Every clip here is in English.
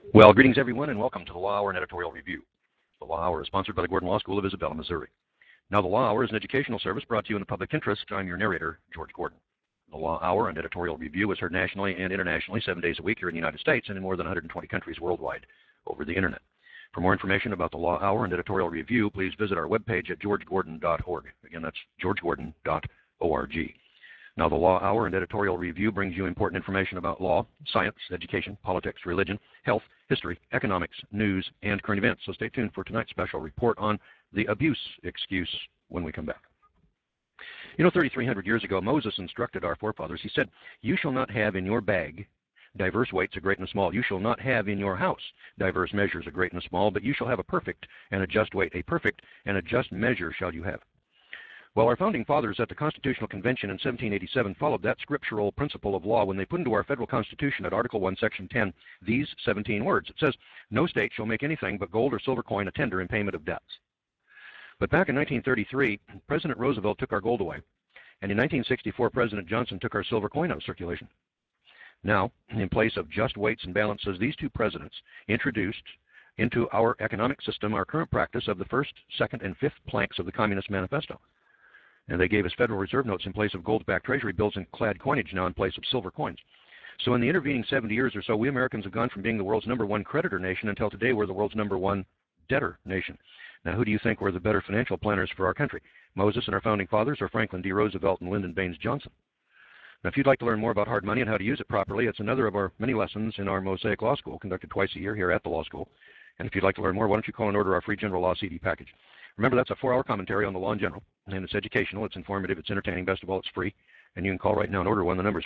Well, greetings everyone, and welcome to the Law Hour and Editorial Review. The Law Hour is sponsored by the Gordon Law School of Isabella, Missouri. Now, the Law Hour is an educational service brought to you in the public interest. I'm your narrator, George Gordon. The Law Hour and Editorial Review is heard nationally and internationally 7 days a week here in the United States and in more than 120 countries worldwide over the internet. For more information about the Law Hour and Editorial Review, please visit our webpage at georgegordon.org. Again, that's georgegordon.org. Now, the Law Hour and Editorial Review brings you important information about law, science, education, politics, religion, health, history, economics, news, and current events. So stay tuned for tonight's special report on the abuse excuse when we come back. 3,300 years ago, Moses instructed our forefathers. He said, "You shall not have in your bag diverse weights, a great and a small. You shall not have in your house diverse measures, a great and a small, but you shall have a perfect and a just weight. A perfect and a just measure shall you have." Well, our founding fathers at the Constitutional Convention in 1787 followed that scriptural principle of law when they put into our federal Constitution at Article 1, Section 10, these 17 words. It says, "No state shall make anything but gold or silver coin a tender in payment of debts." But back in 1933, President Roosevelt took our gold away. And in 1964, President Johnson took our silver coin out of circulation. Now, in place of just weights and balances, these two presidents introduced into our economic system our current practice of the first, second, and fifth planks of the Communist Manifesto. And they gave us Federal Reserve notes in place of gold-backed treasury bills and clad coinage now in place of silver coins. So in the intervening 70 years or so, we Americans have gone from being the world's #1 creditor nation until today we're the world's #1 debtor nation. Now, who do you think were the better financial planners for our country? Moses and our founding fathers, or Franklin D. Roosevelt and Lyndon Baines Johnson? Now, if you'd like to learn more about hard money and how to use it properly, it's another of our many lessons in our Mosaic Law School, conducted twice a year here at the law school. And if you'd like to learn more, why don't you call and order our free general law CD package? Remember, that's a 4-hour commentary on the law in general, and it's educational, it's informative, it's entertaining, best of all, it's free. And you can call right now and order one. The number is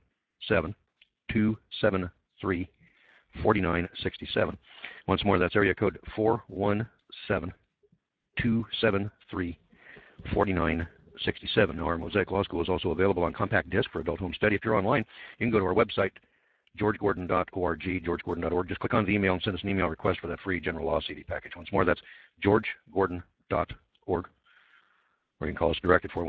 417-273-4967. Once more, that's area code 417-273-4967. Now, our Mosaic Law School is also available on compact disc for adult home study. If you're online, you can go to our website, georgegordon.org, georgegordon.org. Just click on the email and send us an email request for that free general law CD package. Once more, that's georgegordon.org, or you can call us direct at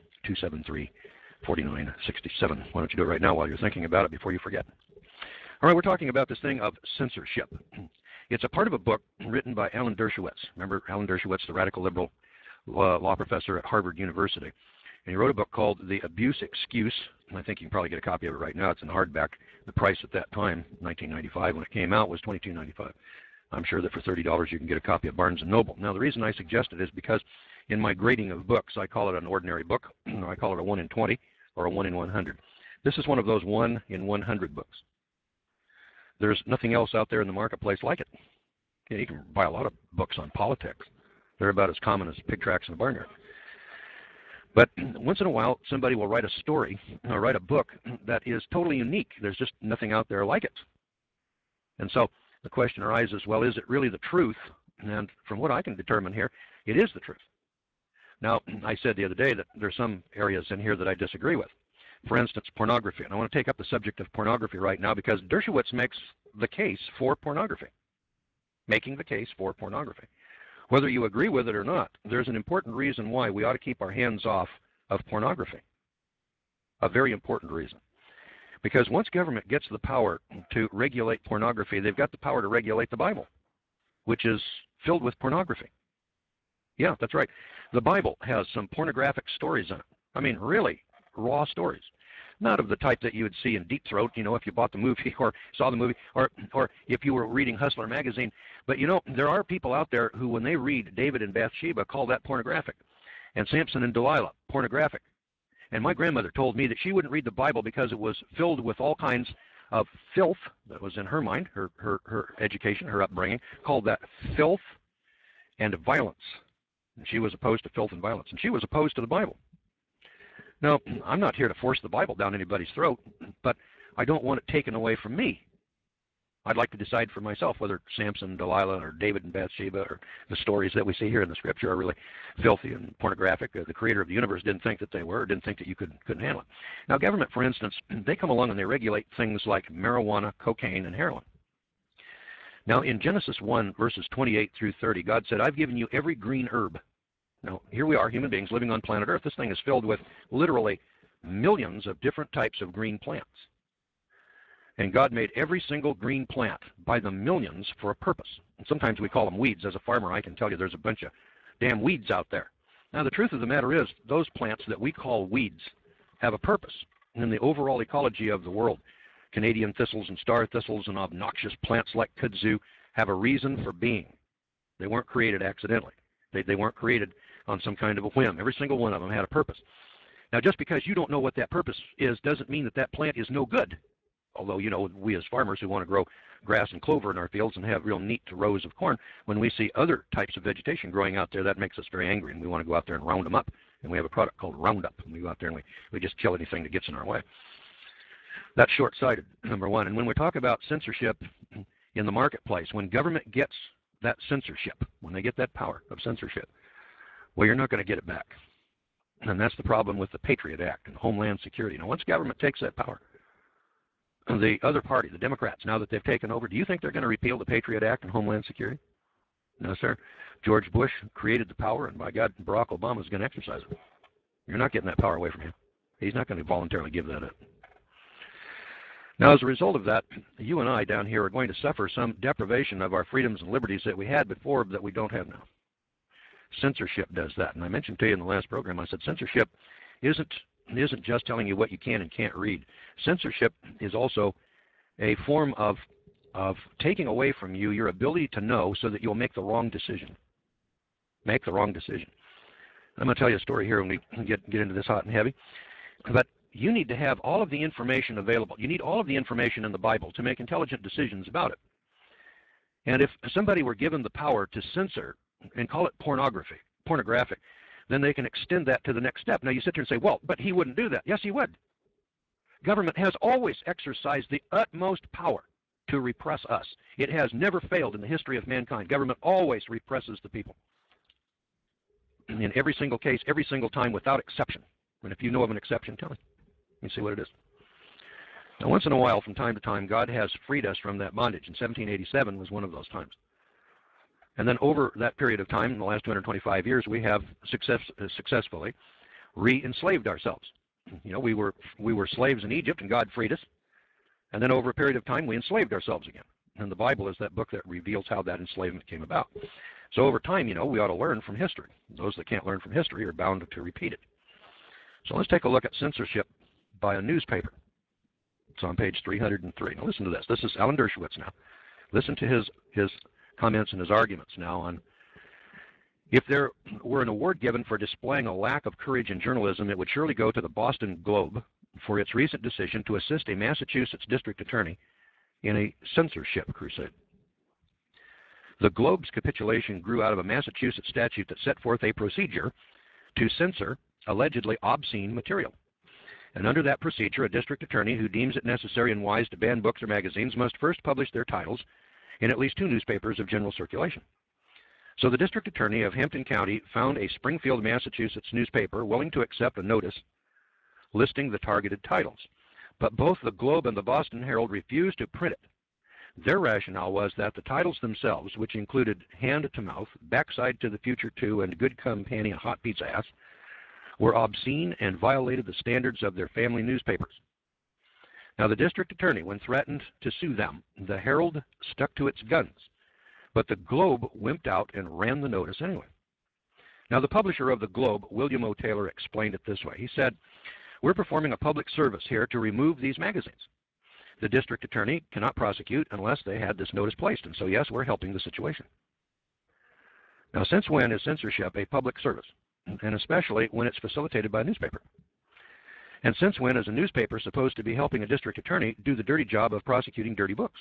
417-273-4967. Why don't you do it right now while you're thinking about it before you forget. All right, we're talking about this thing of censorship. It's a part of a book written by Alan Dershowitz. Remember Alan Dershowitz, the radical liberal law professor at Harvard University. And he wrote a book called The Abuse Excuse. And I think you can probably get a copy of it right now. It's in hardback. The price at that time, 1995, when it came out, was $22.95. I'm sure that for $30 you can get a copy of Barnes & Noble. Now, the reason I suggest it is because in my grading of books, I call it an ordinary book, or I call it a 1 in 20, or a 1 in 100. This is one of those 1 in 100 books. There's nothing else out there in the marketplace like it. You can buy a lot of books on politics. They're about as common as pig tracks in a barnyard. But once in a while, somebody will write a story, or write a book that is totally unique. There's just nothing out there like it. And so the question arises, well, is it really the truth? And from what I can determine here, it is the truth. Now, I said the other day that there's some areas in here that I disagree with. For instance, pornography. And I want to take up the subject of pornography right now because Dershowitz makes the case for pornography. Making the case for pornography. Whether you agree with it or not, there's an important reason why we ought to keep our hands off of pornography. A very important reason. Because once government gets the power to regulate pornography, they've got the power to regulate the Bible, which is filled with pornography. Yeah, that's right. The Bible has some pornographic stories in it. I mean, really raw stories. Not of the type that you would see in Deep Throat, if you bought the movie or saw the movie, or if you were reading Hustler magazine. But there are people out there who, when they read David and Bathsheba, call that pornographic. And Samson and Delilah, pornographic. And my grandmother told me that she wouldn't read the Bible because it was filled with all kinds of filth that was in her mind, her education, her upbringing, called that filth and violence. And she was opposed to filth and violence. And she was opposed to the Bible. Now, I'm not here to force the Bible down anybody's throat, but I don't want it taken away from me. I'd like to decide for myself whether Samson, Delilah, or David and Bathsheba, or the stories that we see here in the Scripture are really filthy and pornographic. The creator of the universe didn't think that they were, or didn't think that you couldn't handle it. Now, government, for instance, they come along and they regulate things like marijuana, cocaine, and heroin. Now, in Genesis 1, verses 28 through 30, God said, "I've given you every green herb." Now, here we are, human beings living on planet Earth. This thing is filled with literally millions of different types of green plants. And God made every single green plant by the millions for a purpose. And sometimes we call them weeds. As a farmer, I can tell you there's a bunch of damn weeds out there. Now, the truth of the matter is, those plants that we call weeds have a purpose in the overall ecology of the world. Canadian thistles and star thistles and obnoxious plants like kudzu have a reason for being. They weren't created accidentally. They weren't created on some kind of a whim. Every single one of them had a purpose. Now, just because you don't know what that purpose is doesn't mean that that plant is no good. Although, you know, we as farmers who want to grow grass and clover in our fields and have real neat rows of corn, when we see other types of vegetation growing out there, that makes us very angry, and we want to go out there and round them up. And we have a product called Roundup, and we go out there and we just kill anything that gets in our way. That's short-sighted, number one. And when we talk about censorship in the marketplace, when government gets that censorship, when they get that power of censorship, well, you're not going to get it back. And that's the problem with the Patriot Act and Homeland Security. Now, once government takes that power, the other party, the Democrats, now that they've taken over, do you think they're going to repeal the Patriot Act and Homeland Security? No, sir. George Bush created the power, and by God, Barack Obama is going to exercise it. You're not getting that power away from him. He's not going to voluntarily give that up. Now, as a result of that, you and I down here are going to suffer some deprivation of our freedoms and liberties that we had before that we don't have now. Censorship does that. And I mentioned to you in the last program, I said censorship isn't just telling you what you can and can't read. Censorship is also a form of taking away from you your ability to know so that you'll make the wrong decision. Make the wrong decision. I'm going to tell you a story here when we get into this hot and heavy. But you need to have all of the information available. You need all of the information in the Bible to make intelligent decisions about it. And if somebody were given the power to censor and call it pornographic, then they can extend that to the next step. Now you sit there and say, well, but he wouldn't do that. Yes, he would. Government has always exercised the utmost power to repress us. It has never failed in the history of mankind. Government always represses the people. In every single case, every single time, without exception. And if you know of an exception, tell me. Let me see what it is. Now, once in a while, from time to time, God has freed us from that bondage. And 1787 was one of those times. And then over that period of time, in the last 225 years, we have successfully re-enslaved ourselves. You know, we were slaves in Egypt, and God freed us. And then over a period of time, we enslaved ourselves again. And the Bible is that book that reveals how that enslavement came about. So over time, you know, we ought to learn from history. Those that can't learn from history are bound to repeat it. So let's take a look at censorship by a newspaper. It's on page 303. Now listen to this. This is Alan Dershowitz now. Listen to his comments and his arguments now on if there were an award given for displaying a lack of courage in journalism, it would surely go to the Boston Globe for its recent decision to assist a Massachusetts district attorney in a censorship crusade. The Globe's capitulation grew out of a Massachusetts statute that set forth a procedure to censor allegedly obscene material. And under that procedure, a district attorney who deems it necessary and wise to ban books or magazines must first publish their titles in at least 2 newspapers of general circulation. So the district attorney of Hampton County found a Springfield, Massachusetts newspaper willing to accept a notice listing the targeted titles. But both the Globe and the Boston Herald refused to print it. Their rationale was that the titles themselves, which included Hand to Mouth, Backside to the Future 2, and Good Company, Hot Pizza Ass, were obscene and violated the standards of their family newspapers. Now, the district attorney, when threatened to sue them, the Herald stuck to its guns, but the Globe wimped out and ran the notice anyway. Now, the publisher of the Globe, William O. Taylor, explained it this way. He said, "We're performing a public service here to remove these magazines. The district attorney cannot prosecute unless they had this notice placed, and so, yes, we're helping the situation." Now, since when is censorship a public service, and especially when it's facilitated by a newspaper? And since when is a newspaper supposed to be helping a district attorney do the dirty job of prosecuting dirty books?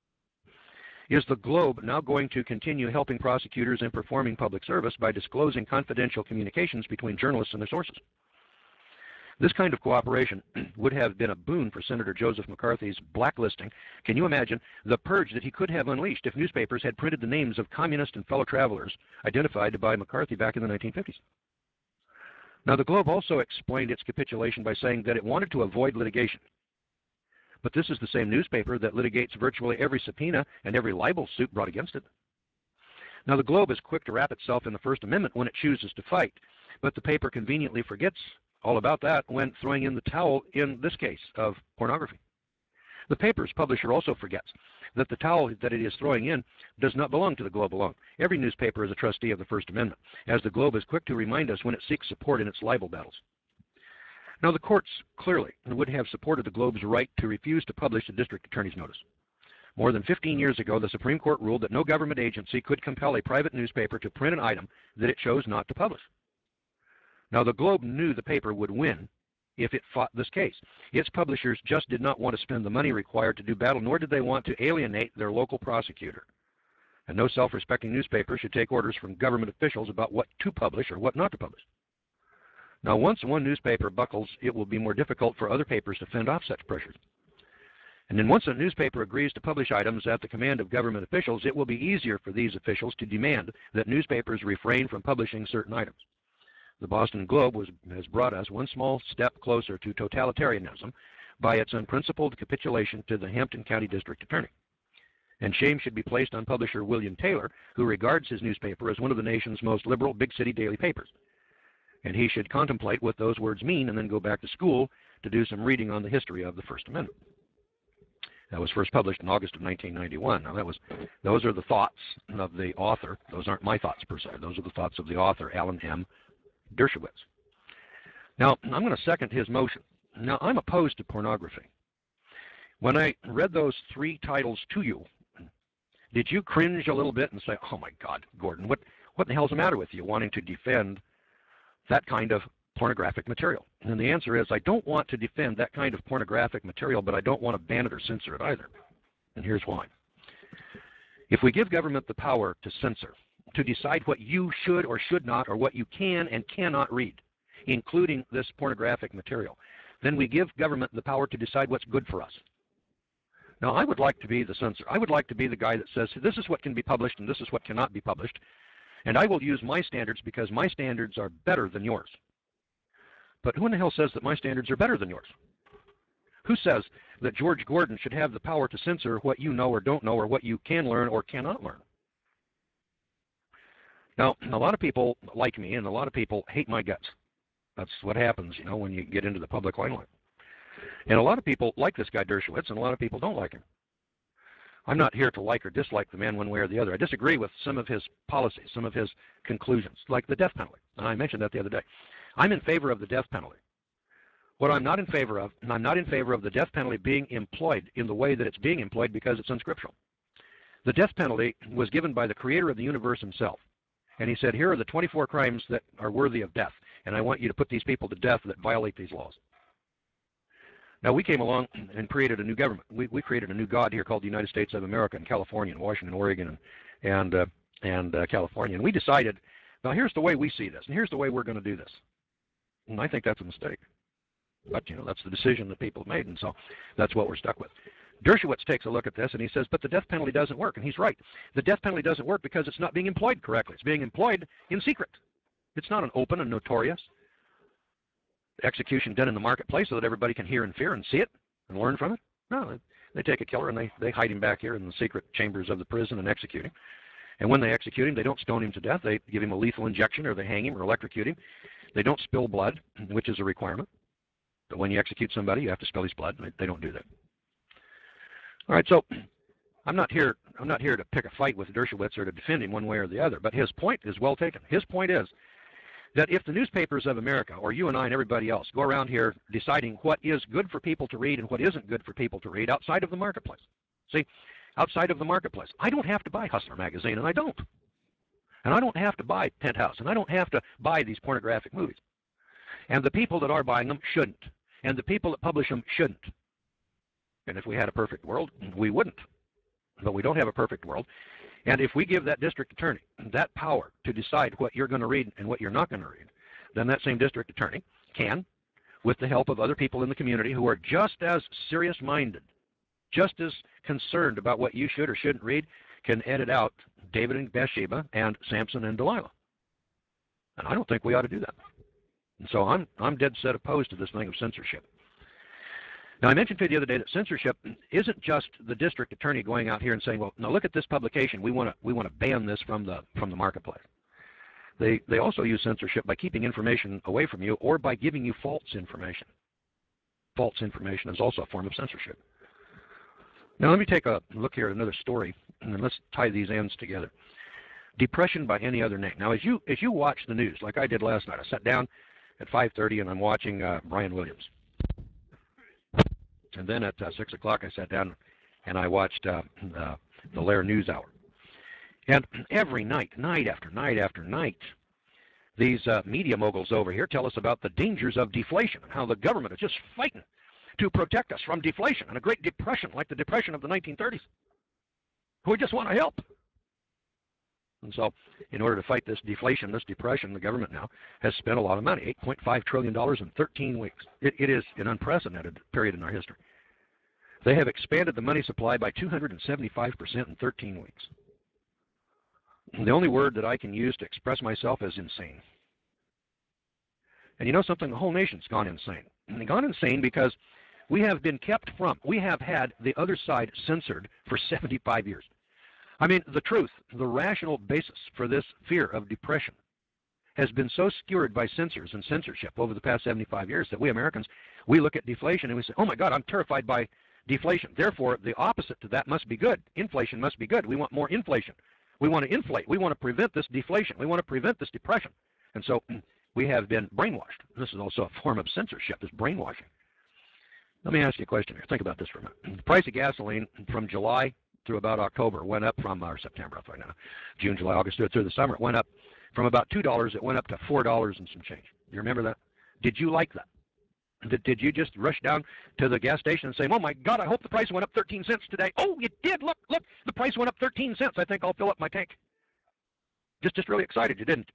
Is the Globe now going to continue helping prosecutors in performing public service by disclosing confidential communications between journalists and their sources? This kind of cooperation would have been a boon for Senator Joseph McCarthy's blacklisting. Can you imagine the purge that he could have unleashed if newspapers had printed the names of communist and fellow travelers identified by McCarthy back in the 1950s? Now, the Globe also explained its capitulation by saying that it wanted to avoid litigation. But this is the same newspaper that litigates virtually every subpoena and every libel suit brought against it. Now, the Globe is quick to wrap itself in the First Amendment when it chooses to fight, but the paper conveniently forgets all about that when throwing in the towel in this case of pornography. The paper's publisher also forgets that the towel that it is throwing in does not belong to the Globe alone. Every newspaper is a trustee of the First Amendment, as the Globe is quick to remind us when it seeks support in its libel battles. Now, the courts clearly would have supported the Globe's right to refuse to publish the district attorney's notice. More than 15 years ago, the Supreme Court ruled that no government agency could compel a private newspaper to print an item that it chose not to publish. Now, the Globe knew the paper would win if it fought this case. Its publishers just did not want to spend the money required to do battle, nor did they want to alienate their local prosecutor. And no self-respecting newspaper should take orders from government officials about what to publish or what not to publish. Now, once one newspaper buckles, it will be more difficult for other papers to fend off such pressures. And then once a newspaper agrees to publish items at the command of government officials, it will be easier for these officials to demand that newspapers refrain from publishing certain items. The Boston Globe has brought us one small step closer to totalitarianism by its unprincipled capitulation to the Hampton County District Attorney. And shame should be placed on publisher William Taylor, who regards his newspaper as one of the nation's most liberal big city daily papers. And he should contemplate what those words mean and then go back to school to do some reading on the history of the First Amendment. That was first published in August of 1991. Now, those are the thoughts of the author. Those aren't my thoughts per se. Those are the thoughts of the author, Alan M. Dershowitz. Now, I'm going to second his motion. Now, I'm opposed to pornography. When I read those 3 titles to you, did you cringe a little bit and say, oh my God, Gordon, what the hell's the matter with you wanting to defend that kind of pornographic material? And the answer is, I don't want to defend that kind of pornographic material, but I don't want to ban it or censor it either. And here's why. If we give government the power to censor, to decide what you should or should not, or what you can and cannot read, including this pornographic material, then we give government the power to decide what's good for us. Now, I would like to be the censor. I would like to be the guy that says, this is what can be published and this is what cannot be published. And I will use my standards because my standards are better than yours. But who in the hell says that my standards are better than yours? Who says that George Gordon should have the power to censor what you know or don't know, or what you can learn or cannot learn? Now, a lot of people like me, and a lot of people hate my guts. That's what happens, you know, when you get into the public limelight. And a lot of people like this guy Dershowitz, and a lot of people don't like him. I'm not here to like or dislike the man one way or the other. I disagree with some of his policies, some of his conclusions, like the death penalty. And I mentioned that the other day. I'm in favor of the death penalty. What I'm not in favor of, and I'm not in favor of the death penalty being employed in the way that it's being employed because it's unscriptural. The death penalty was given by the creator of the universe himself. And he said, here are the 24 crimes that are worthy of death, and I want you to put these people to death that violate these laws. Now, we came along and created a new government. We created a new God here called the United States of America, in California, and Washington, Oregon, and California. And we decided, now here's the way we see this, and here's the way we're going to do this. And I think that's a mistake. But, you know, that's the decision that people have made, and so that's what we're stuck with. Dershowitz takes a look at this, and he says, but the death penalty doesn't work. And he's right. The death penalty doesn't work because it's not being employed correctly. It's being employed in secret. It's not an open and notorious execution done in the marketplace so that everybody can hear and fear and see it and learn from it. No, they take a killer and they hide him back here in the secret chambers of the prison and execute him. And when they execute him, they don't stone him to death. They give him a lethal injection, or they hang him or electrocute him. They don't spill blood, which is a requirement. But when you execute somebody, you have to spill his blood. They don't do that. All right, so I'm not here to pick a fight with Dershowitz or to defend him one way or the other, but his point is well taken. His point is that if the newspapers of America, or you and I and everybody else, go around here deciding what is good for people to read and what isn't good for people to read outside of the marketplace. See, outside of the marketplace. I don't have to buy Hustler magazine, and I don't. And I don't have to buy Penthouse, and I don't have to buy these pornographic movies. And the people that are buying them shouldn't. And the people that publish them shouldn't. And if we had a perfect world, we wouldn't. But we don't have a perfect world. And if we give that district attorney that power to decide what you're going to read and what you're not going to read, then that same district attorney can, with the help of other people in the community who are just as serious-minded, just as concerned about what you should or shouldn't read, can edit out David and Bathsheba and Samson and Delilah. And I don't think we ought to do that. And so I'm dead set opposed to this thing of censorship. Now, I mentioned to you the other day that censorship isn't just the district attorney going out here and saying, well, now look at this publication. We want to ban this from the marketplace. They also use censorship by keeping information away from you or by giving you false information. False information is also a form of censorship. Now let me take a look here at another story, and then let's tie these ends together. Depression by any other name. Now, as you watch the news, like I did last night, I sat down at 5:30 and I'm watching Brian Williams, and then at 6 o'clock I sat down and I watched the Lair News Hour. And every night, night after night after night, these media moguls over here tell us about the dangers of deflation and how the government is just fighting to protect us from deflation and a Great Depression like the Depression of the 1930s. We just want to help. And so, in order to fight this deflation, this depression, the government now has spent a lot of money, $8.5 trillion in 13 weeks. It is an unprecedented period in our history. They have expanded the money supply by 275% in 13 weeks. The only word that I can use to express myself is insane. And you know something? The whole nation's gone insane. And they've gone insane because we have been kept from, we have had the other side censored for 75 years. I mean, the truth, the rational basis for this fear of depression has been so skewered by censors and censorship over the past 75 years that we Americans, we look at deflation and we say, oh my God, I'm terrified by deflation. Therefore, the opposite to that must be good. Inflation must be good. We want more inflation. We want to inflate. We want to prevent this deflation. We want to prevent this depression. And so we have been brainwashed. This is also a form of censorship, this brainwashing. Let me ask you a question here. Think about this for a minute. The price of gasoline from July through about October went up from, or September, I know, June, July, August, through the summer, it went up from about $2, it went up to $4 and some change. You remember that? Did you like that? Did you just rush down to the gas station and say, oh my God, I hope the price went up 13 cents today? Oh, it did. Look, the price went up 13 cents. I think I'll fill up my tank. Just really excited. You didn't.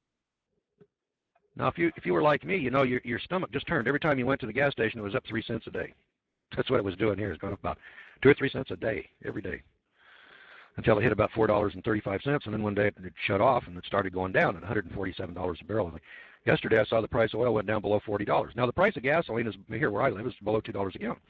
Now, if you were like me, you know, your stomach just turned. Every time you went to the gas station, it was up 3 cents a day. That's what it was doing here. It's going up about 2 or 3 cents a day, every day, until it hit about $4.35, and then one day it shut off and it started going down at $147 a barrel. Yesterday I saw the price of oil went down below $40. Now the price of gasoline is here where I live is below $2 a gallon.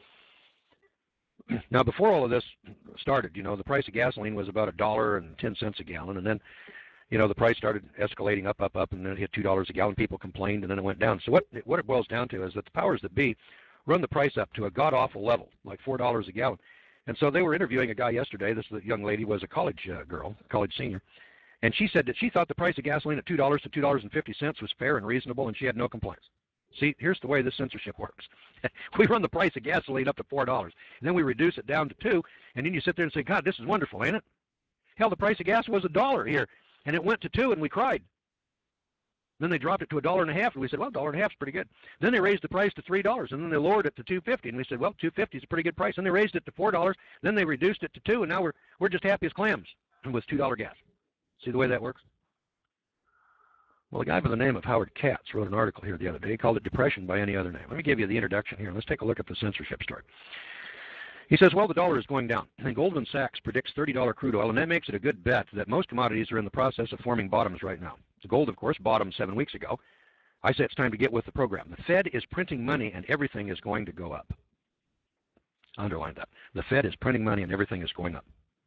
Now before all of this started, you know, the price of gasoline was about $1.10 a gallon, and then, you know, the price started escalating up, and then it hit $2 a gallon. People complained, and then it went down. So what it boils down to is that the powers that be run the price up to a god-awful level, like $4 a gallon. And so they were interviewing a guy yesterday. This young lady was a college girl, college senior. And she said that she thought the price of gasoline at $2 to $2.50 was fair and reasonable, and she had no complaints. See, here's the way this censorship works. We run the price of gasoline up to $4, and then we reduce it down to $2, and then you sit there and say, God, this is wonderful, ain't it? Hell, the price of gas was $1 here, and it went to $2, and we cried. Then they dropped it to $1.50, and we said, well, $1.50 is pretty good. Then they raised the price to $3, and then they lowered it to $2.50, and we said, well, $2.50 is a pretty good price. And they raised it to $4, then they reduced it to $2, and now we're just happy as clams with $2 gas. See the way that works? Well, a guy by the name of Howard Katz wrote an article here the other day. He called it Depression by Any Other Name. Let me give you the introduction here. Let's take a look at the censorship story. He says, well, the dollar is going down, and Goldman Sachs predicts $30 crude oil, and that makes it a good bet that most commodities are in the process of forming bottoms right now. The gold, of course, bottomed 7 weeks ago. I say it's time to get with the program. The Fed is printing money, and everything is going to go up. Underline that. The Fed is printing money, and everything is going up.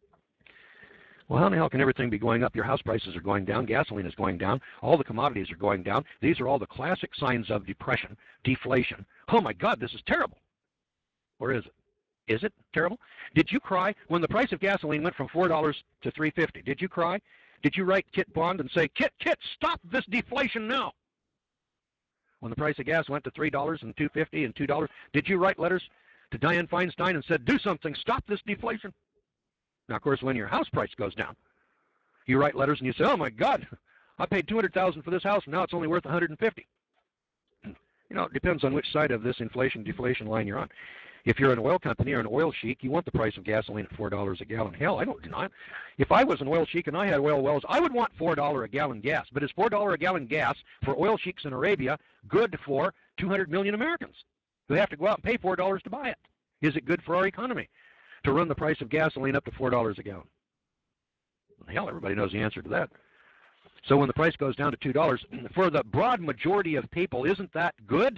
Well, how in the hell can everything be going up? Your house prices are going down. Gasoline is going down. All the commodities are going down. These are all the classic signs of depression, deflation. Oh, my God, this is terrible. Or is it? Is it terrible? Did you cry when the price of gasoline went from $4 to $3.50? Did you cry? Did you write Kit Bond and say, Kit, stop this deflation now? When the price of gas went to $3 and $2.50 and $2, did you write letters to Dianne Feinstein and said, do something, stop this deflation? Now, of course, when your house price goes down, you write letters and you say, oh, my God, I paid $200,000 for this house, and now it's only worth $150,000. You know, it depends on which side of this inflation-deflation line you're on. If you're an oil company or an oil sheik, you want the price of gasoline at $4 a gallon. Hell, I don't deny it. If I was an oil sheik and I had oil wells, I would want $4 a gallon gas. But is $4 a gallon gas for oil sheiks in Arabia good for 200 million Americans who have to go out and pay $4 to buy it? Is it good for our economy to run the price of gasoline up to $4 a gallon? Hell, everybody knows the answer to that. So when the price goes down to $2, for the broad majority of people, isn't that good?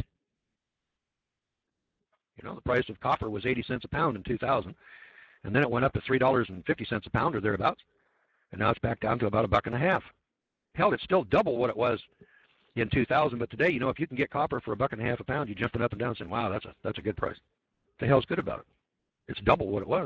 You know, the price of copper was 80 cents a pound in 2000, and then it went up to $3.50 a pound or thereabouts, and now it's back down to about $1.50. Hell, it's still double what it was in 2000, but today, you know, if you can get copper for $1.50 a pound, you're jumping up and down saying, wow, that's a good price. What the hell's good about it? It's double what it was.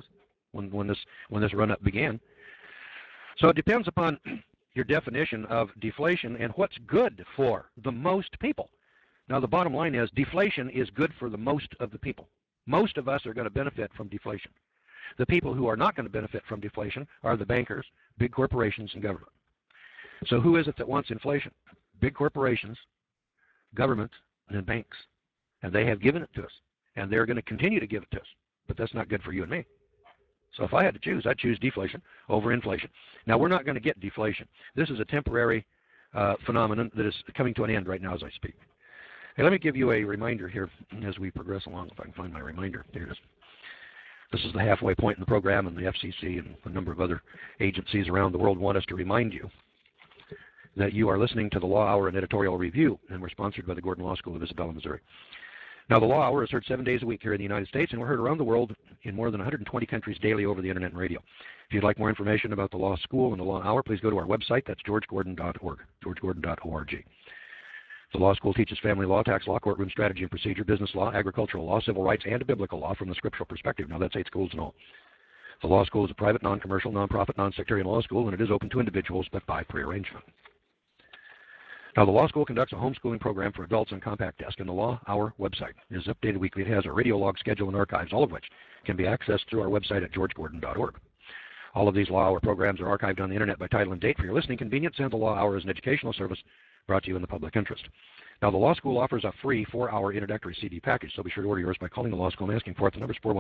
when this run-up began. So it depends upon your definition of deflation and what's good for the most people. Now, the bottom line is deflation is good for the most of the people. Most of us are going to benefit from deflation. The people who are not going to benefit from deflation are the bankers, big corporations, and government. So who is it that wants inflation? Big corporations, government, and banks. And they have given it to us. And they're going to continue to give it to us. But that's not good for you and me. So if I had to choose, I'd choose deflation over inflation. Now, we're not going to get deflation. This is a temporary phenomenon that is coming to an end right now as I speak. Hey, let me give you a reminder here as we progress along, if I can find my reminder. There it is. This is the halfway point in the program, and the FCC and a number of other agencies around the world want us to remind you that you are listening to the Law Hour and Editorial Review, and we're sponsored by the Gordon Law School of Isabella, Missouri. Now, the Law Hour is heard 7 days a week here in the United States, and we're heard around the world in more than 120 countries daily over the Internet and radio. If you'd like more information about the Law School and the Law Hour, please go to our website. That's georgegordon.org, georgegordon.org. The law school teaches family law, tax law, courtroom strategy and procedure, business law, agricultural law, civil rights, and biblical law from the scriptural perspective. Now, that's 8 schools in all. The law school is a private, non-commercial, non-profit, non-sectarian law school, and it is open to individuals, but by prearrangement. Now, the law school conducts a homeschooling program for adults on Compact Desk, and the Law Hour website is updated weekly. It has a radio log schedule and archives, all of which can be accessed through our website at georgegordon.org. All of these Law Hour programs are archived on the Internet by title and date for your listening convenience, and the Law Hour is an educational service brought to you in the public interest. Now, the Law School offers a free 4-hour introductory CD package, so be sure to order yours by calling the Law School and asking for it. The number is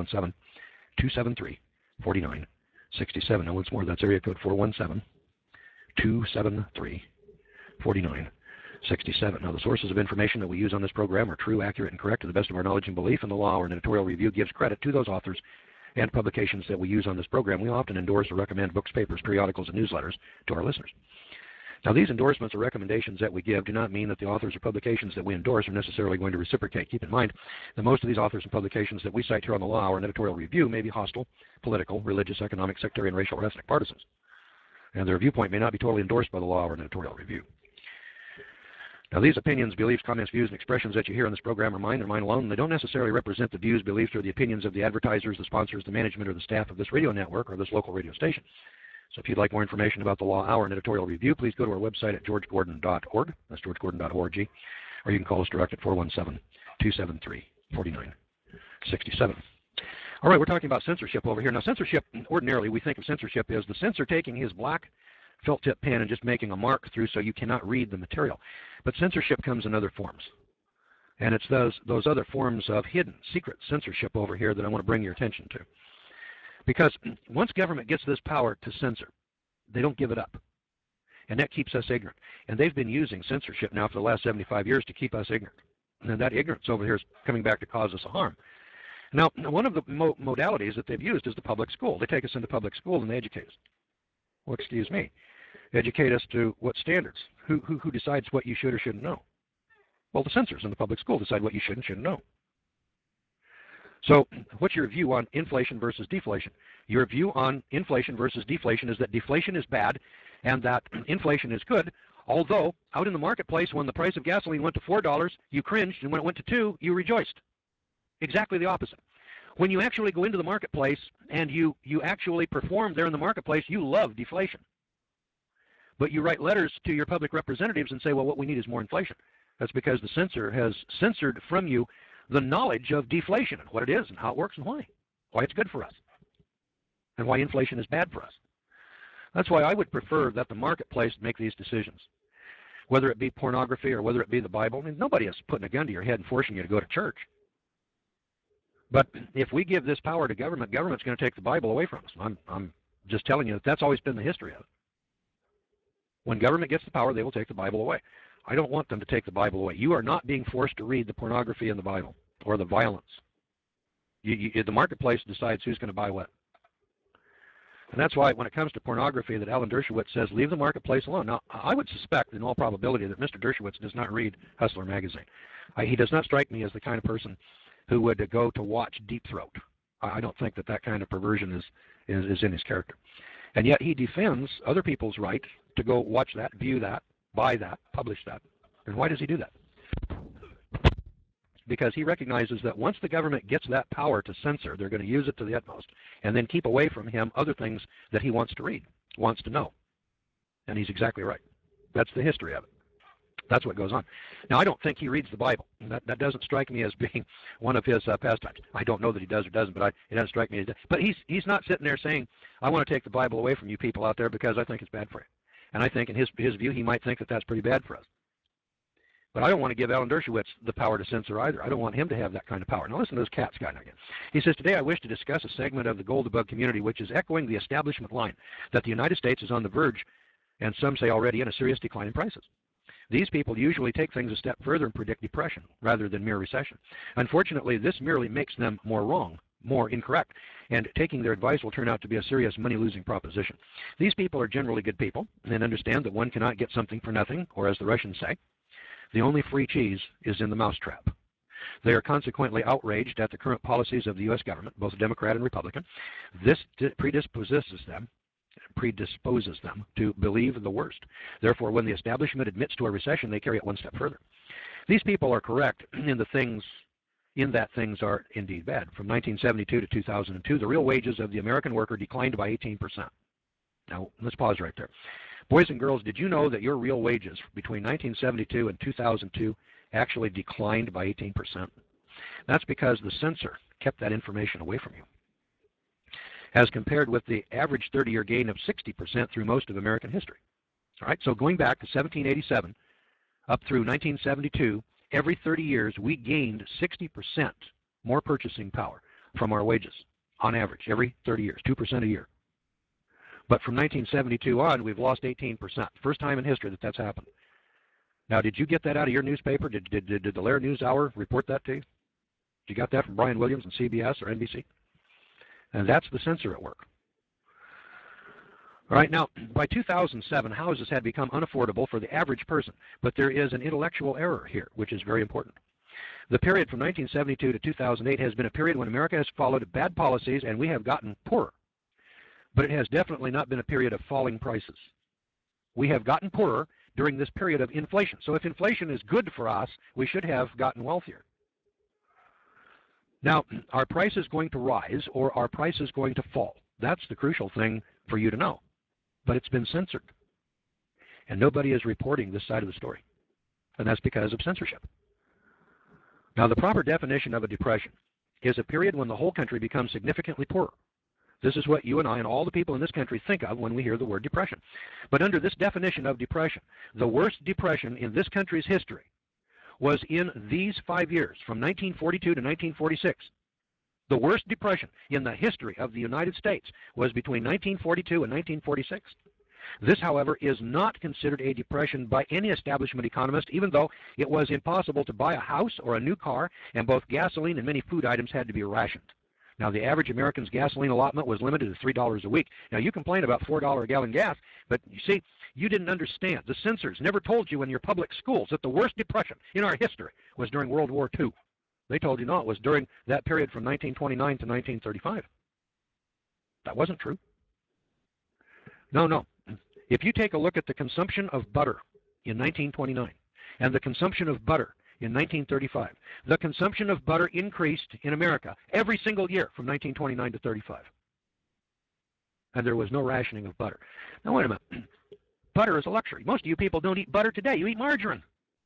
417-273-4967. Now, once more, that's area code 417-273-4967. Now, the sources of information that we use on this program are true, accurate, and correct to the best of our knowledge and belief, and the Law Hour and Editorial Review gives credit to those authors and publications that we use on this program. We often endorse or recommend books, papers, periodicals, and newsletters to our listeners. Now, these endorsements or recommendations that we give do not mean that the authors or publications that we endorse are necessarily going to reciprocate. Keep in mind that most of these authors and publications that we cite here on the Law Hour and Editorial Review may be hostile, political, religious, economic, sectarian, racial, or ethnic partisans. And their viewpoint may not be totally endorsed by the Law Hour and Editorial Review. Now, these opinions, beliefs, comments, views, and expressions that you hear on this program are mine. They're mine alone. They don't necessarily represent the views, beliefs, or the opinions of the advertisers, the sponsors, the management, or the staff of this radio network or this local radio station. So if you'd like more information about the Law Hour and Editorial Review, please go to our website at georgegordon.org. That's georgegordon.org. Or you can call us direct at 417-273-4967. All right, we're talking about censorship over here. Now, censorship, ordinarily we think of censorship as the censor taking his black felt tip pen and just making a mark through so you cannot read the material. But censorship comes in other forms. And it's those other forms of hidden, secret censorship over here that I want to bring your attention to. Because once government gets this power to censor, they don't give it up. And that keeps us ignorant. And they've been using censorship now for the last 75 years to keep us ignorant. And that ignorance over here is coming back to cause us a harm. Now, one of the modalities that they've used is the public school. They take us into public school and they educate us. Well, excuse me. Educate us to what standards? Who decides what you should or shouldn't know? Well, the censors in the public school decide what you should and shouldn't know. So what's your view on inflation versus deflation? Your view on inflation versus deflation is that deflation is bad and that inflation is good, although out in the marketplace when the price of gasoline went to $4, you cringed, and when it went to $2, you rejoiced. Exactly the opposite. When you actually go into the marketplace and you actually perform there in the marketplace, you love deflation. But you write letters to your public representatives and say, well, what we need is more inflation. That's because the censor has censored from you the knowledge of deflation and what it is and how it works and why it's good for us and why inflation is bad for us. That's why I would prefer that the marketplace make these decisions, whether it be pornography or whether it be the Bible. I mean, nobody is putting a gun to your head and forcing you to go to church. But if we give this power to government, government's going to take the Bible away from us. I'm just telling you that that's always been the history of it. When government gets the power, they will take the Bible away. I don't want them to take the Bible away. You are not being forced to read the pornography in the Bible or the violence. The marketplace decides who's going to buy what. And that's why when it comes to pornography that Alan Dershowitz says, leave the marketplace alone. Now, I would suspect in all probability that Mr. Dershowitz does not read Hustler magazine. He does not strike me as the kind of person who would go to watch Deep Throat. I don't think that kind of perversion is in his character. And yet he defends other people's right to go watch that, view that, buy that, publish that. And why does he do that? because he recognizes that once the government gets that power to censor, they're going to use it to the utmost and then keep away from him other things that he wants to read, wants to know. And he's exactly right. That's the history of it. That's what goes on. Now, I don't think he reads the Bible. That doesn't strike me as being one of his pastimes. I don't know that he does or doesn't, but it doesn't strike me as that. But he's not sitting there saying, I want to take the Bible away from you people out there because I think it's bad for you. And I think in his view, he might think that that's pretty bad for us. But I don't want to give Alan Dershowitz the power to censor either. I don't want him to have that kind of power. Now listen to this Katz guy again. He says, today I wish to discuss a segment of the Goldbug community which is echoing the establishment line that the United States is on the verge, and some say already, in a serious decline in prices. These people usually take things a step further and predict depression rather than mere recession. Unfortunately, this merely makes them more wrong, more incorrect, and taking their advice will turn out to be a serious money-losing proposition. These people are generally good people and understand that one cannot get something for nothing, or as the Russians say, the only free cheese is in the mousetrap. They are consequently outraged at the current policies of the U.S. government, both Democrat and Republican. This predisposes them to believe the worst. Therefore, when the establishment admits to a recession, they carry it one step further. These people are correct in that things are indeed bad. From 1972 to 2002, the real wages of the American worker declined by 18%. Now, let's pause right there. Boys and girls, did you know that your real wages between 1972 and 2002 actually declined by 18%? That's because the censor kept that information away from you, as compared with the average 30-year gain of 60% through most of American history. All right, so going back to 1787 up through 1972, every 30 years we gained 60% more purchasing power from our wages on average every 30 years, 2% a year. But from 1972 on, we've lost 18%. First time in history that that's happened. Now, did you get that out of your newspaper? Did the Lair News Hour report that to you? You got that from Brian Williams and CBS or NBC? And that's the censor at work. All right, now, by 2007, houses had become unaffordable for the average person, but there is an intellectual error here, which is very important. The period from 1972 to 2008 has been a period when America has followed bad policies and we have gotten poorer. But it has definitely not been a period of falling prices. We have gotten poorer during this period of inflation. So if inflation is good for us, we should have gotten wealthier. Now, are prices going to rise or are prices going to fall? That's the crucial thing for you to know. But it's been censored. And nobody is reporting this side of the story. And that's because of censorship. Now, the proper definition of a depression is a period when the whole country becomes significantly poorer. This is what you and I and all the people in this country think of when we hear the word depression. But under this definition of depression, the worst depression in this country's history was in these 5 years, from 1942 to 1946. The worst depression in the history of the United States was between 1942 and 1946. This, however, is not considered a depression by any establishment economist, even though it was impossible to buy a house or a new car, and both gasoline and many food items had to be rationed. Now, the average American's gasoline allotment was limited to $3 a week. Now, you complain about $4 a gallon gas, but you see, you didn't understand. The censors never told you in your public schools that the worst depression in our history was during World War II. They told you no, it was during that period from 1929 to 1935. That wasn't true. No. If you take a look at the consumption of butter in 1929 and the consumption of butter in 1935, the consumption of butter increased in America every single year from 1929 to 35. And there was no rationing of butter. Now, wait a minute. Butter is a luxury. Most of you people don't eat butter today. You eat margarine.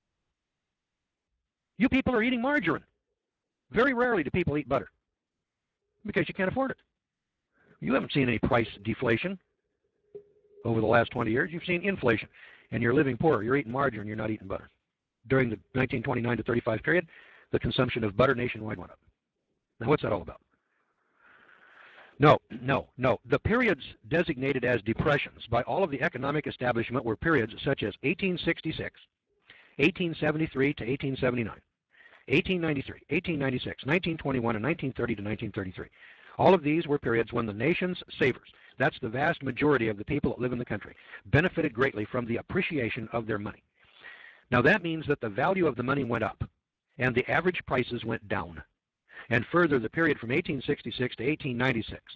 You people are eating margarine. Very rarely do people eat butter because you can't afford it. You haven't seen any price deflation over the last 20 years. You've seen inflation, and you're living poor. You're eating margarine. You're not eating butter. During the 1929 to 35 period, the consumption of butter nationwide went up. Now, what's that all about? No. The periods designated as depressions by all of the economic establishment were periods such as 1866, 1873 to 1879, 1893, 1896, 1921, and 1930 to 1933. All of these were periods when the nation's savers, that's the vast majority of the people that live in the country, benefited greatly from the appreciation of their money. Now that means that the value of the money went up and the average prices went down. And further, the period from 1866 to 1896,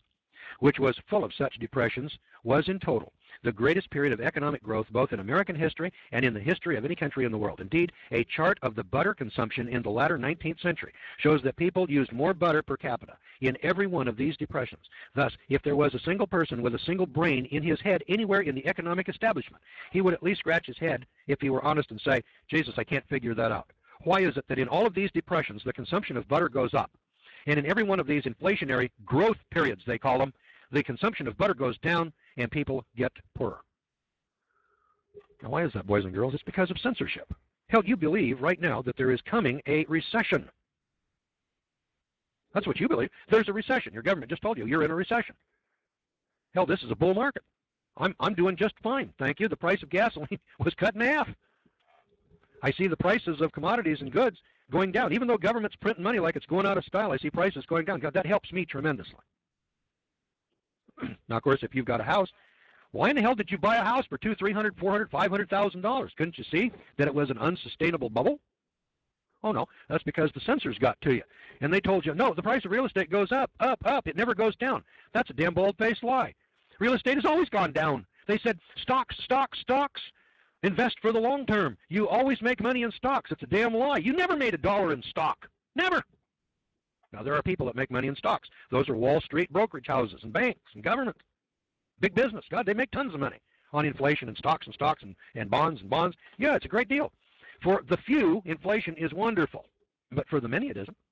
which was full of such depressions, was in total the greatest period of economic growth both in American history and in the history of any country in the world. Indeed, a chart of the butter consumption in the latter 19th century shows that people used more butter per capita in every one of these depressions. Thus, if there was a single person with a single brain in his head anywhere in the economic establishment, he would at least scratch his head if he were honest and say, Jesus, I can't figure that out. Why is it that in all of these depressions, the consumption of butter goes up? And in every one of these inflationary growth periods, they call them, the consumption of butter goes down and people get poorer. Now, why is that, boys and girls? It's because of censorship. Hell, you believe right now that there is coming a recession. That's what you believe. There's a recession. Your government just told you you're in a recession. Hell, this is a bull market. I'm doing just fine, thank you. The price of gasoline was cut in half. I see the prices of commodities and goods going down. Even though government's printing money like it's going out of style, I see prices going down. God, that helps me tremendously. Now, of course, if you've got a house, why in the hell did you buy a house for $200,000, $300,000, $400,000, $500,000? Couldn't you see that it was an unsustainable bubble? Oh, no, that's because the censors got to you. And they told you, no, the price of real estate goes up, up, up. It never goes down. That's a damn bold-faced lie. Real estate has always gone down. They said, stocks, stocks, stocks. Invest for the long term. You always make money in stocks. It's a damn lie. You never made $1 in stock. Never. Now, there are people that make money in stocks. Those are Wall Street brokerage houses and banks and government. Big business. God, they make tons of money on inflation and stocks and bonds and bonds. Yeah, it's a great deal. For the few, inflation is wonderful. But for the many, it isn't.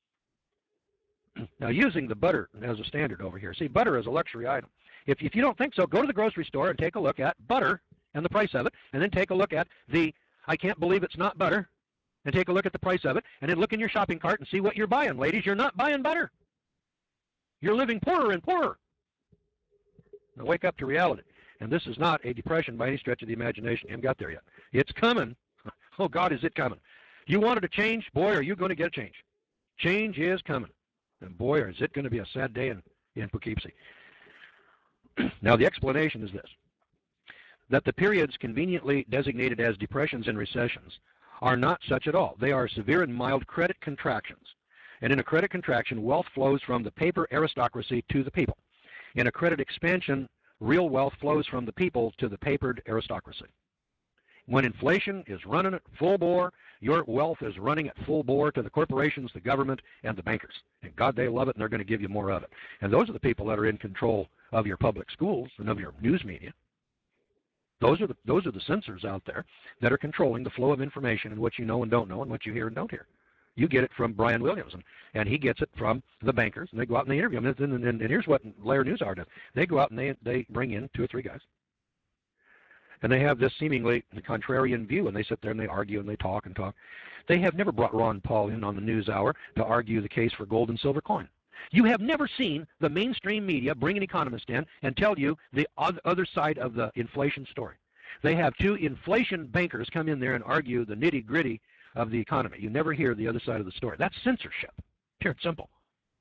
Now, using the butter as a standard over here. See, butter is a luxury item. If you don't think so, go to the grocery store and take a look at butter and the price of it, and then take a look at the I can't believe it's not butter, and take a look at the price of it, and then look in your shopping cart and see what you're buying. Ladies, you're not buying butter. You're living poorer and poorer. Now wake up to reality. And this is not a depression by any stretch of the imagination. You haven't got there yet. It's coming. Oh, God, is it coming? You wanted a change? Boy, are you going to get a change. Change is coming. And boy, is it going to be a sad day in Poughkeepsie. Now, the explanation is this, that the periods conveniently designated as depressions and recessions are not such at all. They are severe and mild credit contractions. And in a credit contraction, wealth flows from the paper aristocracy to the people. In a credit expansion, real wealth flows from the people to the papered aristocracy. When inflation is running at full bore, your wealth is running at full bore to the corporations, the government, and the bankers. And God, they love it, and they're going to give you more of it. And those are the people that are in control of your public schools and of your news media. Those are the censors out there that are controlling the flow of information and what you know and don't know and what you hear and don't hear. You get it from Brian Williams, and he gets it from the bankers, and they go out and they interview them. And here's what Lair News Hour does. They go out and they bring in 2 or 3 guys. And they have this seemingly contrarian view, and they sit there and they argue and they talk and talk. They have never brought Ron Paul in on the News Hour to argue the case for gold and silver coin. You have never seen the mainstream media bring an economist in and tell you the other side of the inflation story. They have 2 inflation bankers come in there and argue the nitty-gritty of the economy. You never hear the other side of the story. That's censorship, pure and simple.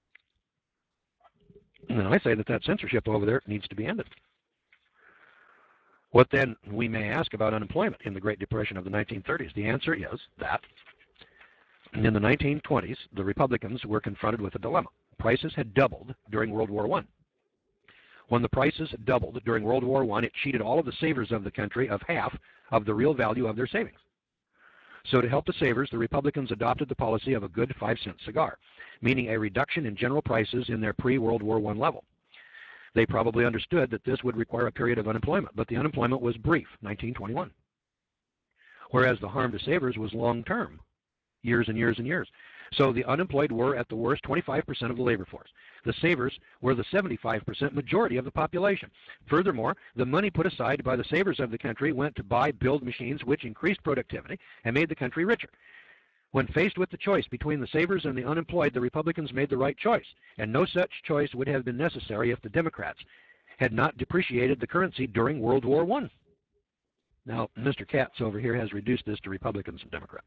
And I say that censorship over there needs to be ended. What then we may ask about unemployment in the Great Depression of the 1930s? The answer is that in the 1920s, the Republicans were confronted with a dilemma. Prices had doubled during World War I. When the prices doubled during World War I, it cheated all of the savers of the country of half of the real value of their savings. So to help the savers, the Republicans adopted the policy of a good 5-cent cigar, meaning a reduction in general prices in their pre-World War I level. They probably understood that this would require a period of unemployment, but the unemployment was brief, 1921. Whereas the harm to savers was long-term, years and years and years. So the unemployed were, at the worst, 25% of the labor force. The savers were the 75% majority of the population. Furthermore, the money put aside by the savers of the country went to build machines which increased productivity and made the country richer. When faced with the choice between the savers and the unemployed, the Republicans made the right choice, and no such choice would have been necessary if the Democrats had not depreciated the currency during World War I. Now, Mr. Katz over here has reduced this to Republicans and Democrats.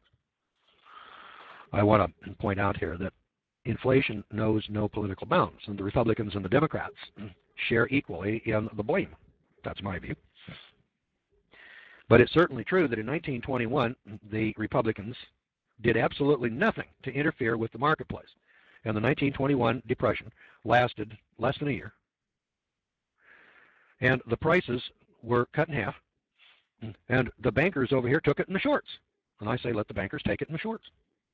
I want to point out here that inflation knows no political bounds, and the Republicans and the Democrats share equally in the blame. That's my view. But it's certainly true that in 1921, the Republicans did absolutely nothing to interfere with the marketplace. And the 1921 Depression lasted less than a year. and the prices were cut in half, and the bankers over here took it in the shorts. And I say let the bankers take it in the shorts.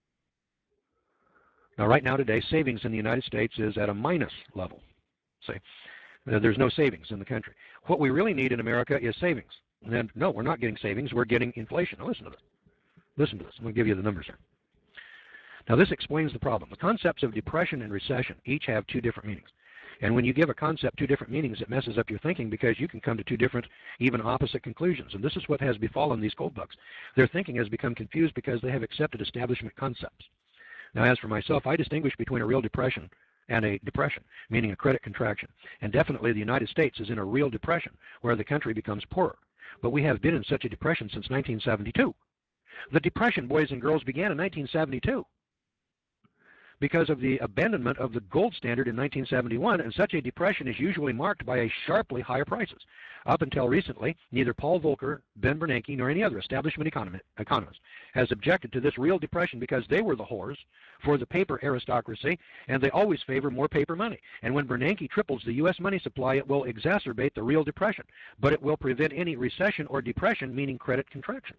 Now, right now today, savings in the United States is at a minus level. See, there's no savings in the country. What we really need in America is savings. And no, we're not getting savings, we're getting inflation. Now listen to this. Listen to this. I'm going to give you the numbers here. Now this explains the problem. The concepts of depression and recession each have two different meanings. And when you give a concept two different meanings, it messes up your thinking because you can come to two different, even opposite conclusions. And this is what has befallen these gold bugs. Their thinking has become confused because they have accepted establishment concepts. Now, as for myself, I distinguish between a real depression and a depression, meaning a credit contraction. And definitely the United States is in a real depression where the country becomes poorer. But we have been in such a depression since 1972. The depression, boys and girls, began in 1972 because of the abandonment of the gold standard in 1971, and such a depression is usually marked by a sharply higher prices. Up until recently, neither Paul Volcker, Ben Bernanke, nor any other establishment economist has objected to this real depression because they were the whores for the paper aristocracy, and they always favor more paper money. And when Bernanke triples the U.S. money supply, it will exacerbate the real depression, but it will prevent any recession or depression, meaning credit contraction.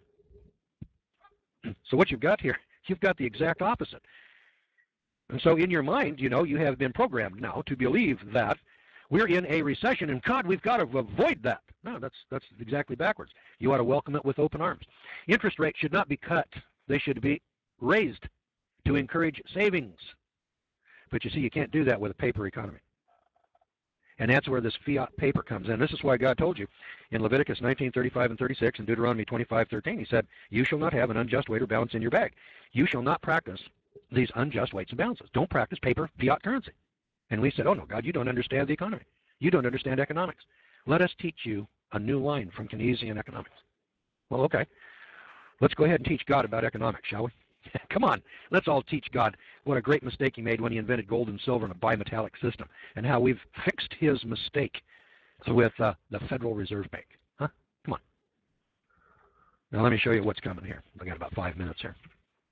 So what you've got here, you've got the exact opposite. And so in your mind, you know, you have been programmed now to believe that we're in a recession and God, we've got to avoid that. No, that's exactly backwards. You ought to welcome it with open arms. Interest rates should not be cut. They should be raised to encourage savings. But you see, you can't do that with a paper economy. And that's where this fiat paper comes in. This is why God told you in Leviticus 19:35 and 36 and Deuteronomy 25:13, he said, you shall not have an unjust weight or balance in your bag. You shall not practice these unjust weights and balances. Don't practice paper fiat currency. And we said, oh no, God, you don't understand the economy. You don't understand economics. Let us teach you a new line from Keynesian economics. Well, okay. Let's go ahead and teach God about economics, shall we? Come on, let's all teach God what a great mistake he made when he invented gold and silver in a bimetallic system, and how we've fixed his mistake with the Federal Reserve Bank. Huh? Come on. Now let me show you what's coming here. I got about 5 minutes here.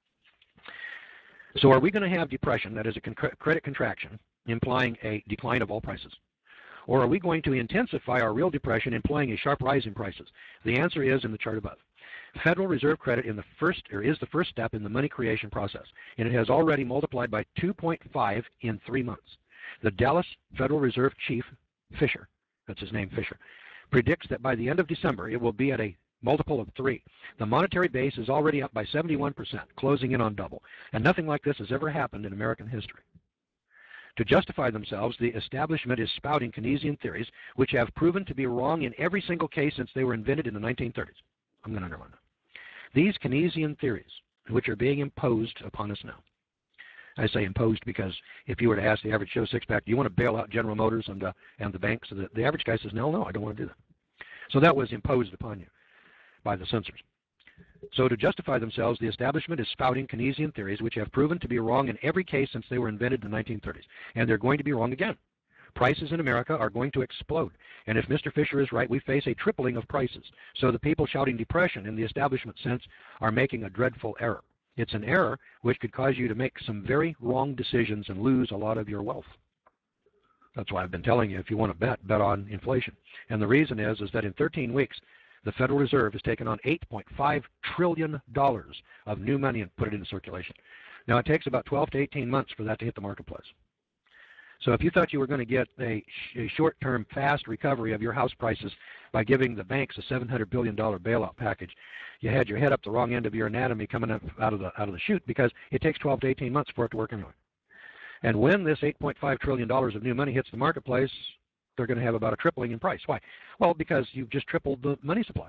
So are we going to have depression, that is a credit contraction, implying a decline of all prices? Or are we going to intensify our real depression, implying a sharp rise in prices? The answer is in the chart above. Federal Reserve credit is the first step in the money creation process, and it has already multiplied by 2.5 in 3 months. The Dallas Federal Reserve Chief, Fisher, that's his name, Fisher, predicts that by the end of December it will be at a multiple of 3. The monetary base is already up by 71%, closing in on double, and nothing like this has ever happened in American history. To justify themselves, the establishment is spouting Keynesian theories, which have proven to be wrong in every single case since they were invented in the 1930s. I'm going to underline that. These Keynesian theories, which are being imposed upon us now. I say imposed because if you were to ask the average Joe Sixpack, do you want to bail out General Motors and the banks? The average guy says, no, I don't want to do that. So that was imposed upon you by the censors. So to justify themselves, the establishment is spouting Keynesian theories which have proven to be wrong in every case since they were invented in the 1930s. And they're going to be wrong again. Prices in America are going to explode. And if Mr. Fisher is right, we face a tripling of prices. So the people shouting depression in the establishment sense are making a dreadful error. It's an error which could cause you to make some very wrong decisions and lose a lot of your wealth. That's why I've been telling you, if you want to bet on inflation. And the reason is that in 13 weeks, the Federal Reserve has taken on $8.5 trillion of new money and put it into circulation. Now, it takes about 12 to 18 months for that to hit the marketplace. So if you thought you were going to get a short-term, fast recovery of your house prices by giving the banks a $700 billion bailout package, you had your head up the wrong end of your anatomy coming up out of the chute, because it takes 12 to 18 months for it to work anyway. And when this $8.5 trillion of new money hits the marketplace, they're going to have about a tripling in price. Why? Well, because you've just tripled the money supply.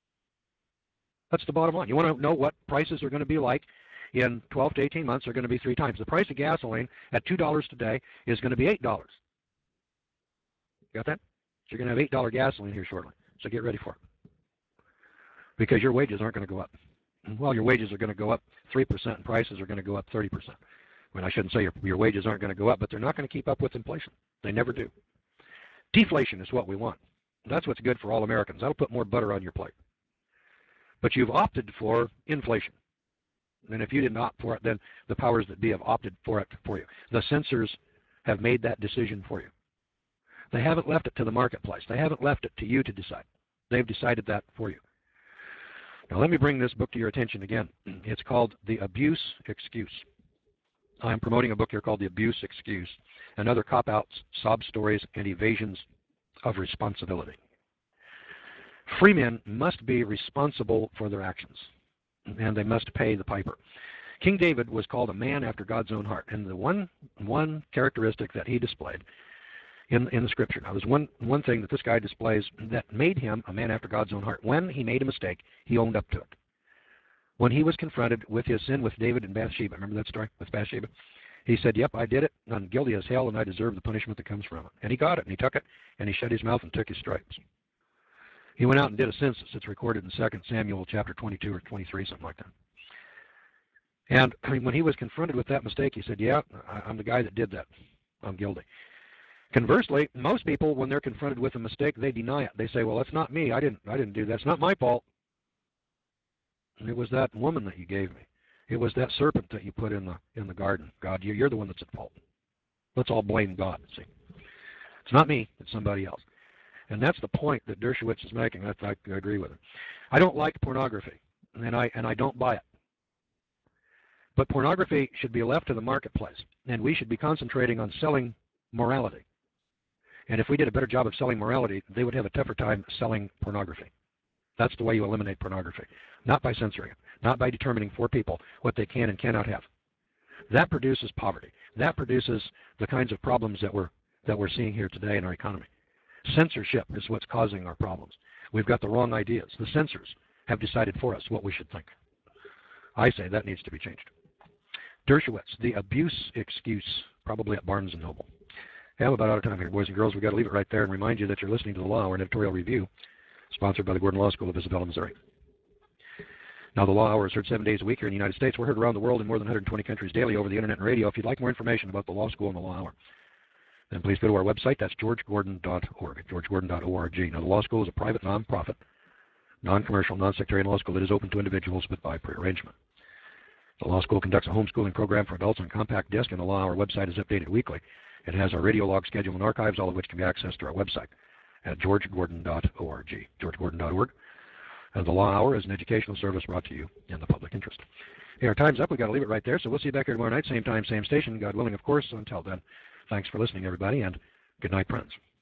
That's the bottom line. You want to know what prices are going to be like in 12 to 18 months? Are going to be 3 times. The price of gasoline at $2 today is going to be $8. Got that? So you're going to have $8 gasoline here shortly. So get ready for it. Because your wages aren't going to go up. Well, your wages are going to go up 3% and prices are going to go up 30%. I mean, I shouldn't say your wages aren't going to go up, but they're not going to keep up with inflation. They never do. Deflation is what we want. That's what's good for all Americans. That'll put more butter on your plate. But you've opted for inflation. And if you didn't opt for it, then the powers that be have opted for it for you. The censors have made that decision for you. They haven't left it to the marketplace. They haven't left it to you to decide. They've decided that for you. Now let me bring this book to your attention again. It's called The Abuse Excuse. I'm promoting a book here called The Abuse Excuse and Other Cop-Outs, Sob Stories, and Evasions of Responsibility. Free men must be responsible for their actions, and they must pay the piper. King David was called a man after God's own heart, and the one characteristic that he displayed in the Scripture. Now, there's one thing that this guy displays that made him a man after God's own heart. When he made a mistake, he owned up to it. When he was confronted with his sin with David and Bathsheba, remember that story with Bathsheba? He said, yep, I did it. I'm guilty as hell, and I deserve the punishment that comes from it. And he got it, and he took it, and he shut his mouth and took his stripes. He went out and did a census. It's recorded in 2 Samuel chapter 22 or 23, something like that. And when he was confronted with that mistake, he said, yeah, I'm the guy that did that. I'm guilty. Conversely, most people, when they're confronted with a mistake, they deny it. They say, well, that's not me. I didn't do that. It's not my fault. It was that woman that you gave me. It was that serpent that you put in the garden. God, you're the one that's at fault. Let's all blame God. See, it's not me. It's somebody else. And that's the point that Dershowitz is making. I agree with him. I don't like pornography, and I don't buy it. But pornography should be left to the marketplace, and we should be concentrating on selling morality. And if we did a better job of selling morality, they would have a tougher time selling pornography. That's the way you eliminate pornography. Not by censoring it, not by determining for people what they can and cannot have. That produces poverty. That produces the kinds of problems that we're seeing here today in our economy. Censorship is what's causing our problems. We've got the wrong ideas. The censors have decided for us what we should think. I say that needs to be changed. Dershowitz, The Abuse Excuse, probably at Barnes & Noble. Hey, I'm about out of time here, boys and girls. We've got to leave it right there and remind you that you're listening to The Law Hour, an editorial review, sponsored by the Gordon Law School of Isabella, Missouri. Now, The Law Hour is heard 7 days a week here in the United States. We're heard around the world in more than 120 countries daily over the Internet and radio. If you'd like more information about the Law School and the Law Hour, then please go to our website. That's georgegordon.org, georgegordon.org. Now, the Law School is a private, non-profit, non-commercial, non-sectarian law school that is open to individuals, but by prearrangement. The Law School conducts a homeschooling program for adults on compact disc, and the Law Hour website is updated weekly. It has our radio log schedule and archives, all of which can be accessed through our website at georgegordon.org, georgegordon.org. And the Law Hour is an educational service brought to you in the public interest. Hey, our time's up. We've got to leave it right there, so we'll see you back here tomorrow night, same time, same station, God willing, of course. Until then, thanks for listening, everybody, and good night, friends.